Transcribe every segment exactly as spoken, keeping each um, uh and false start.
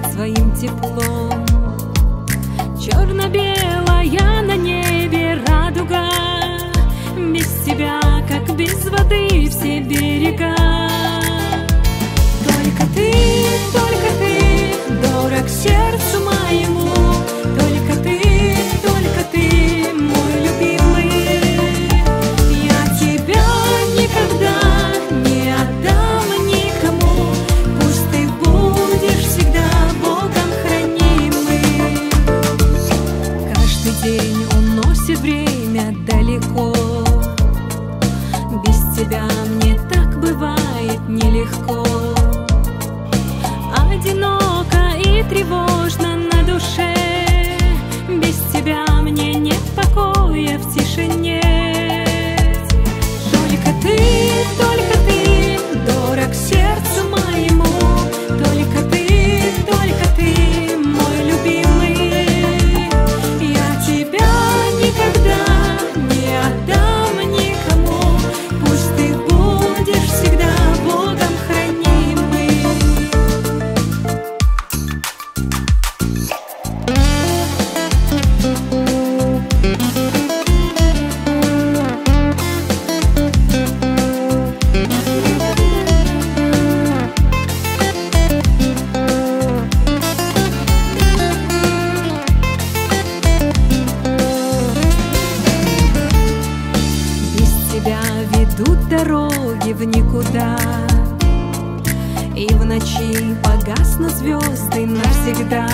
согреет своим теплом. Черно-белая на небе радуга, без тебя, как без воды, все берега. Только ты, только ты, дорог сердцу моему, только ты, только ты, мой любимый. Я тебя никогда не отдам никому, пусть ты будешь всегда Богом хранимый. Каждый день уносит время далеко, без тебя мне так бывает нелегко. Одиноко и тревожно на душе, без тебя мне нет покоя в тишине. Только ты, только ты, дорог сердцу моему, только ты, только ты, мой любимый. Я тебя никогда не отдам никому, пусть ты будешь всегда Богом хранимый. Ведут дороги в никуда, и в ночи погаснут звезды навсегда.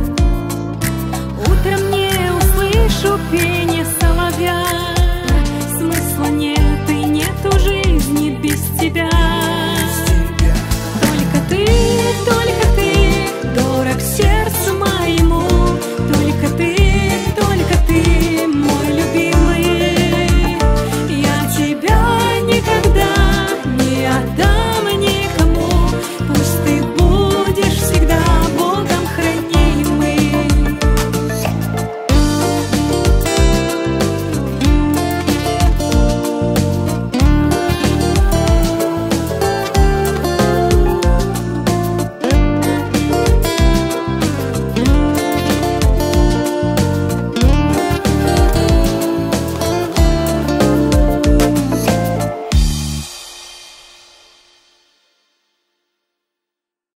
Утром не услышу пения соловья, смысла нет и нету жизни без тебя.